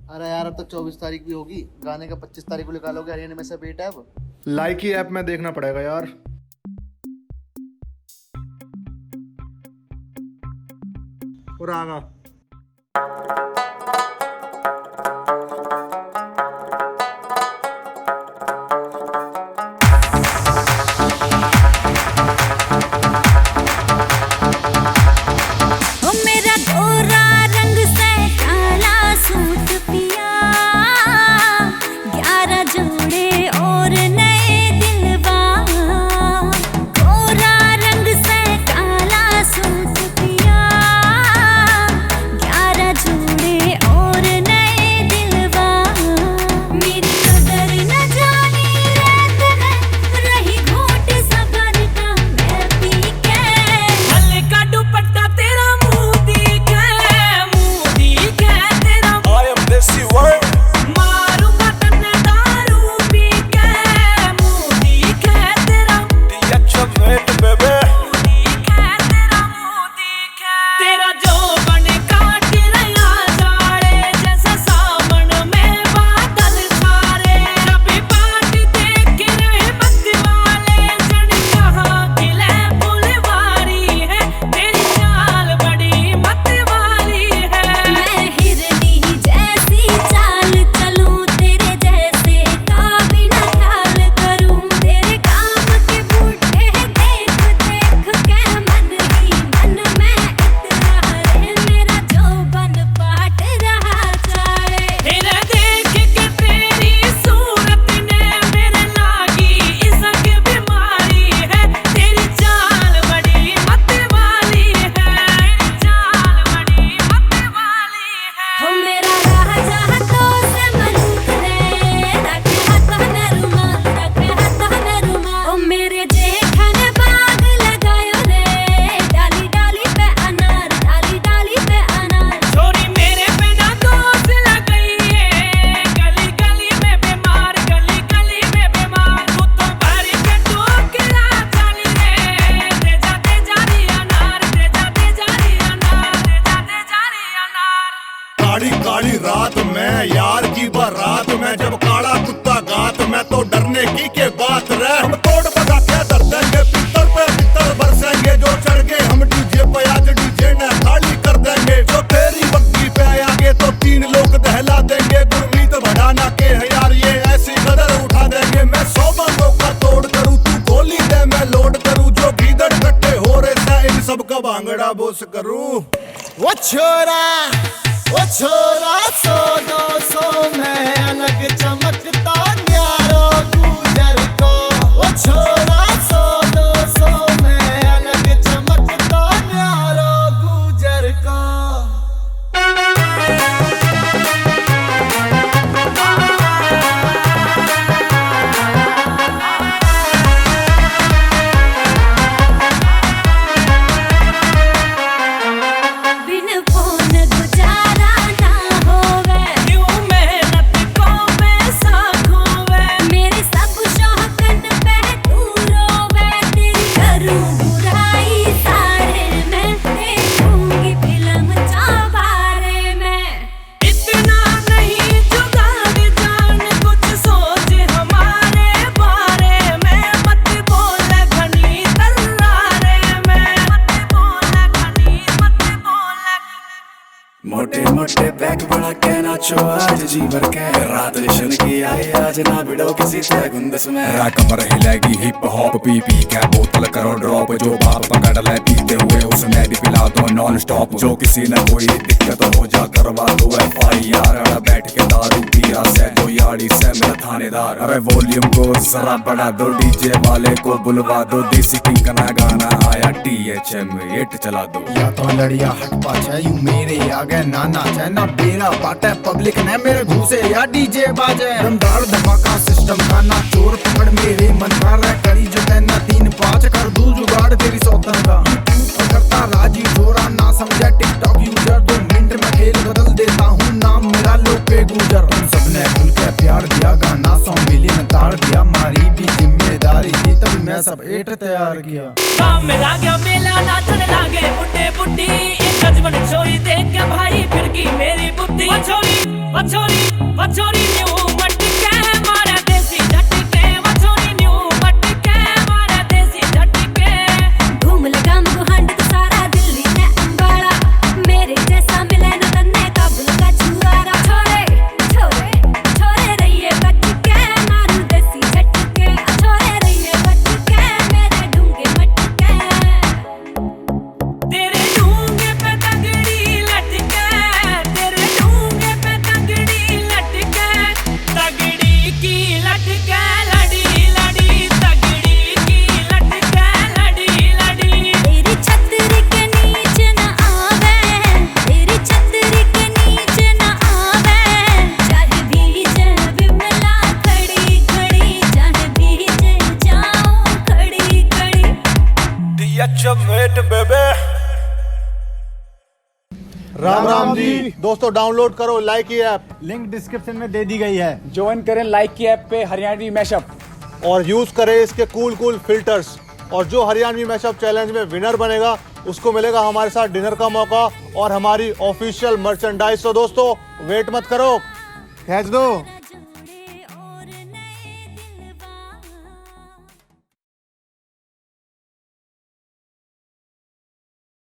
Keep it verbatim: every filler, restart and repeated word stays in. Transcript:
अरे यार अब तो चौबीस तारीख भी होगी, गाने का पच्चीस तारीख को निकालोगे हरियाणा में से बेट है अब। लाइक ही ऐप में देखना पड़ेगा यार। और आगा काली काली रात में यार की बारात में जब काला कुत्ता गात में तो डरने की के बात रहे। हम तोड़ बजा के दर देंगे पित्तर पे पित्तर बरसेंगे, जो चढ़ गए हम डीजे पे आज डीजे ने खाली कर देंगे। जो तेरी बग्गी पे आगे तो तीन लोग दहला देंगे। गुरमीत बढ़ाना के है यार ये ऐसी कदर उठा देंगे। मैं सौ बंदों का तोड़ करूँ तू गोली दे मैं लोड करूँ। जो गीदड़ कट्टे हो रहे थे इन सब का भांगड़ा बोस करूँ। वो छोरा वो छोरा सौ दो सौ में अलग चमकता न्यारो गुजर को। वो छोरा सौ दो सौ में अलग चमकता न्यारो गुजर को। मोटे मोटे बैग बड़ा के नाचो आज जी भर के। रात जश्न की आई आज ना भिड़ो किसी से गुंदस में। कमर हिलेगी हिप हॉप पी पी के बोतल करो ड्रॉप। जो बाप पकड़ ले पीते हुए उसमें भी पिला दो नॉन स्टॉप। जो किसी ने कोई दिक्कत हो जा करवा दो एफ आई आर। बैठ के दारू पिया से जो यारी से मेरा थानेदार। अरे वॉल्यूम को जरा बढ़ा दो डीजे वाले को बुलवा दो। देसी किंग का नया गाना आया टी एच एम हिट चला दो। या तो लड़िया हट पाछे यूं मेरे आगे नाना चाहे ना बेरा बाटे पब्लिक ने मेरे घूसे या डीजे बाजे। दमदार धमाका सिस्टम का ना चोर पकड़ मेरे मन कर करी जो तेना तीन पाँच कर दूं जुगाड़ तेरी सौतन का। पकड़ता राजी छोरा ना समझे टिकटॉक यूजर। दो मिनट में खेल बदल देता हूँ नाम मेरा लोग पे गुजर। तुम सबने खुल के प्यार दिया गाना सौ मिलियन ताड़ दिया। मारी भी जिम्मेदारी थी तभी मैं सब एट तैयार किया। काम में लागे मेला नाचने लागे बुड्ढे बुड्ढी। एक गजबन छोरी देख के भाई फिर की मेरी बुद्धि। छोरी वछोरी वछोरी न्यू मटके मारे देसी झटके वछोरी न्यू मटके मारे देसी झटके घूम लगा मुहंड तो सारा दिल्ली ने अंबाड़ा मेरे जैसा मिले न तन्ने काबुल का छुआरा छोरे छोरे छोरे रहिए बचके मारू देसी झटके छोरे रहिए बचके मेरे डूंगे मटके तेरे डूंगे पे तगड़ी लटके तेरे डूंगे पे तगड़ी लटके तगड़ी की लटके लड़ी लड़ी तगड़ी की लटके लड़ी लड़ी तेरी छतरी के नीचे न आवे तेरी छतरी के नीचे न आवे चाहे भीजे विमला खड़ी खड़ी चाहे भीजे जाऊं खड़ी खड़ी राम राम जी दोस्तों, डाउनलोड करो लाइक ये ऐप लिंक डिस्क्रिप्शन में दे दी गई है। ज्वाइन करें लाइक की ऐप पे हरियाणवी मैशअप। और यूज करें इसके कूल कूल फिल्टर्स। और जो हरियाणवी मैशअप चैलेंज में विनर बनेगा उसको मिलेगा हमारे साथ डिनर का मौका और हमारी ऑफिशियल मर्चेंडाइज। तो दोस्तों वेट मत करो, भेज दो।